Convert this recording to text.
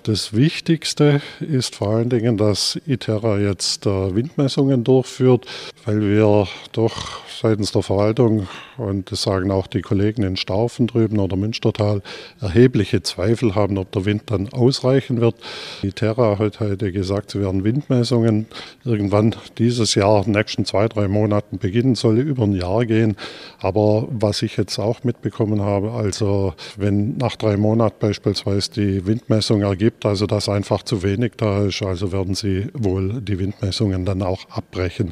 Das Wichtigste ist vor allen Dingen, dass Iterra jetzt Windmessungen durchführt, weil wir doch seitens der Verwaltung, und das sagen auch die Kollegen in Staufen drüben oder Münstertal, erhebliche Zweifel haben, ob der Wind dann ausreichen wird. Iterra hat heute gesagt, sie werden Windmessungen irgendwann dieses Jahr, in den nächsten 2-3 Monaten beginnen, soll über ein Jahr gehen. Aber was ich jetzt auch mitbekommen habe, also wenn nach 3 Monaten beispielsweise die Windmessung ergibt, also dass einfach zu wenig da ist, also werden sie wohl die Windmessungen dann auch abbrechen.